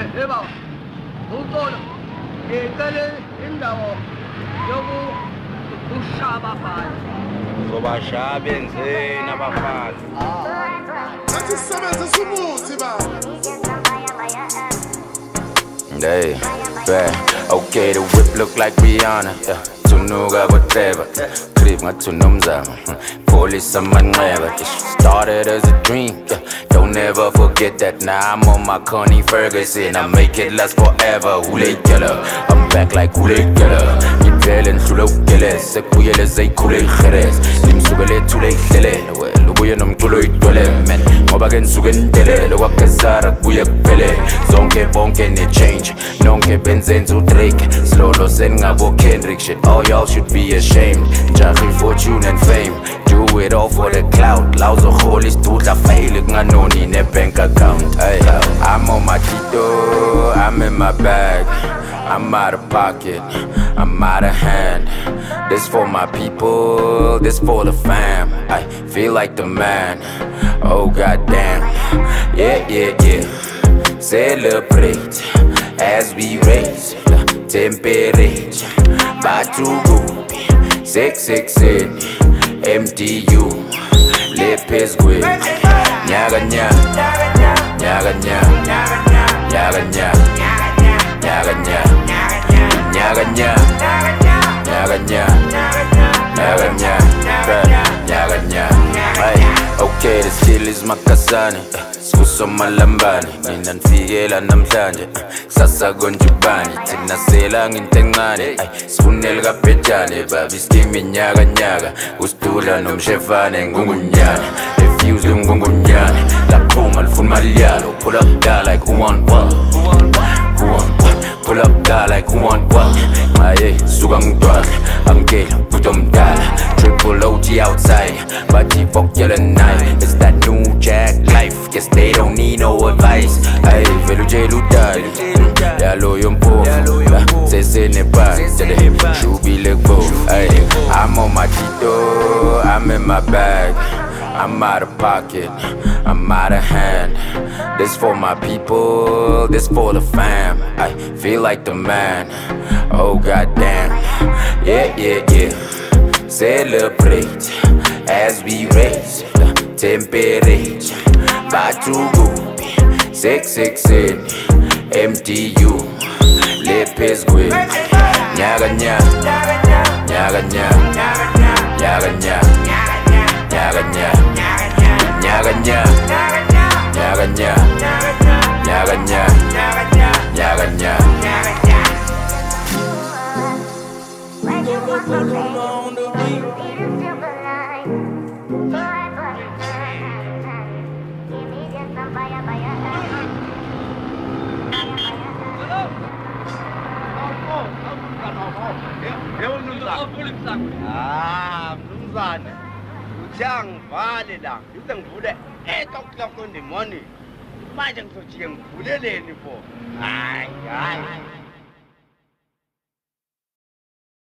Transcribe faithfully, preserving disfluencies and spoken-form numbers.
Eba, utol, ekale indawo, yobu ushabafana. Sobashabenze nabafana. Nathi sisebenza sumuthi baba. Hey, fair. Okay, the whip look like Rihanna. Yeah. Tunuga whatever. Crib nga tunumzama. Police amanqeba. This started as a dream. Yeah. Don't ever forget that. Now I'm on my Connie Ferguson. I make it last forever. Hule killer. I'm back like Hule killer. Ngivele ndlule ukugele. Sekubuyele zeykhule igeres. Limsukele thule ihlele. Ubuye nomculo idwele man. Ngoba ke nisuke ndelele kwakezara kubuye kuphele. Zonke bonke ne change. Nonke benzenza uDrake. Slolo seningabo Kendrick shit. All y'all should be ashamed. Jahi fortune and fame. Do it all for the clout. Laws of holy studla fail nganoni ne bank account. Hey, I'm on my Tito. I'm in my bag. I'm out of pocket. I'm out of hand. This for my people. This for the fam. I feel like the man. Oh goddamn. Yeah, yeah, yeah. Celebrate as we raise the temperature. Batugu, six six eight, M T U, Lepes Gwe, Nyaga Nyaga, Nyaga Nyaga, Nyaga Nyaga, Nyaga Nyaga, Nyaga Nyaga, Nyaga Nyaga, Nyaga Nyaga. Okay, the still is Makasani. Skuso malambani, mina nfikela namhlanje. Sasa gonjubani, thina sela ngintengane. Sifunela kaphetshane, babi skimi nyaga nyaga. Usitula nomshefane ngungunyana. Refuse ngungunyana. Laphuma lifuna maliyalo. Pull up die like who want what? Who want what? Pull up die like who want what? Maye, suka ngidwala. Angela, put them dollar. Triple O G outside, but you fuck your night. It's that new jack life. Guess they don't need no advice. Hey, velo jelu dali. Yalo yompo. Sese nepa. Shubi legbo. Hey, I'm on my Tito. I'm in my bag. I'm out of pocket. I'm out of hand. This for my people. This for the fam. I feel like the man. Oh goddamn. Yeah, yeah, yeah. Celebrate as we raise the temperature. Batugu, six six eight, M T U, Lepes Gwe, Nyaga Nyaga, Nyaga Nyaga, Nyaga Nyaga, Nyaga Nyaga, Nyaga Nyaga, Nyaga Nyaga, Nyaga Nyaga, Nyaga Nyaga. On the beat. Ah, mnumzane. Uthangivale la. Yuse ngivule eight o'clock in the morning. Manje ngizojike ngivuleleni pho. Hayi, hayi.